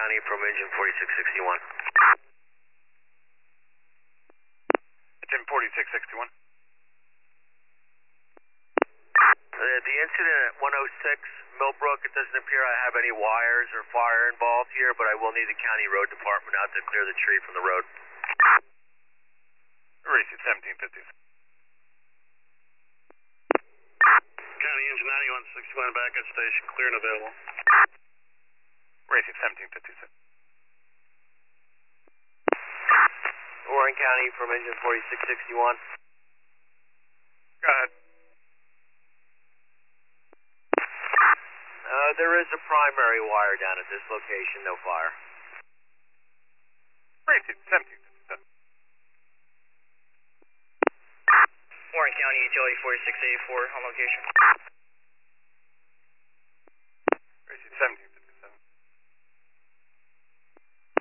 County from engine 4661. Engine 4661. The incident at 106 Millbrook, it doesn't appear I have any wires or fire involved here, but I will need the county road department out to clear the tree from the road. Receive 1756. County engine 9161 back at station, clear and available. Receive 1756. Warren County from engine 4661. Go ahead. There is a primary wire down at this location, no fire. Receive 1757. Warren County Utility 4684 on location. Receive 1756.